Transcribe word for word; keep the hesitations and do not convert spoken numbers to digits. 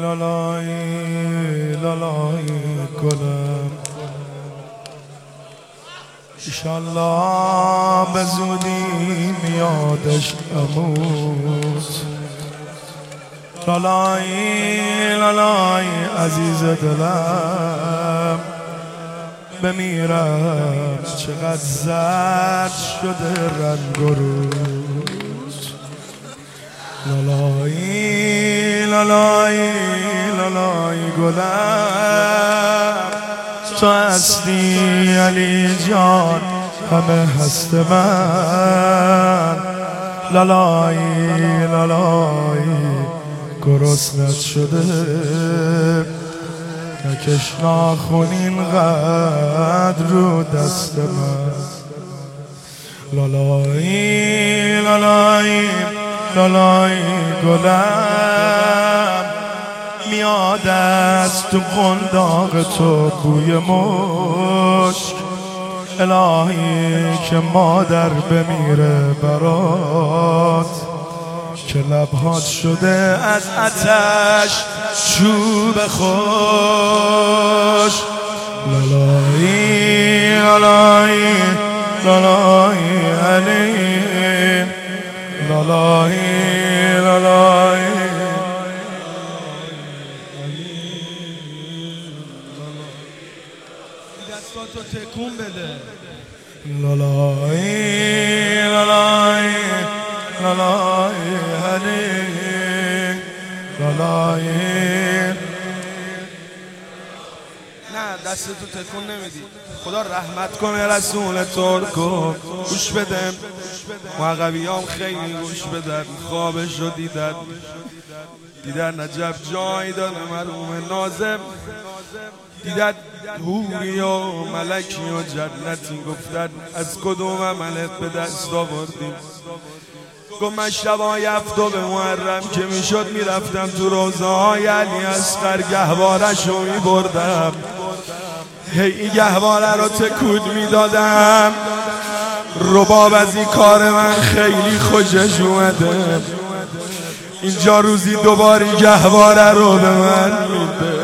لالایی لالایی گلم ایشالله به زودی میادش اموت. لالایی لالایی عزیز دلم بمیرم چقدر زرد شده رنگ و روز. لالایی لالایی لالایی گلم تو هستی علی جان همه هست من. لالایی لالایی گرسنت شده نکش ناخون اینقدر رو دست من. لالایی لالایی لالایی گلم میاد از تو قنداق تو بوی مشک. الهی که مادر بمیره برات که لبهات شده از آتش چوب خوش. لالایی لالایی لالایی علی لالایی لالایی دستاتو تکون بده. لالایی لالایی لالایی علی لالایی. نه دستتو تکون نمیدی. خدا رحمت کنه رسول ترکو گوش بدم. معقبیام خیلی گوش بدن. خوابش رو دیدن دیدن نجب جایی داره مرحوم ناظم. دیدن حوری و ملکی و جنتی گفتن از کدوم عملت به دست آوردیم. گفت من شبای هفتم محرم که میشد میرفتم تو روزه های علی اصغر گهوارش رو میبردم. هی گهواره رو تکون میدادم. رباب از این کار من خیلی خوشش اومده. اینجا روزی دوباری گهواره رو به من میده.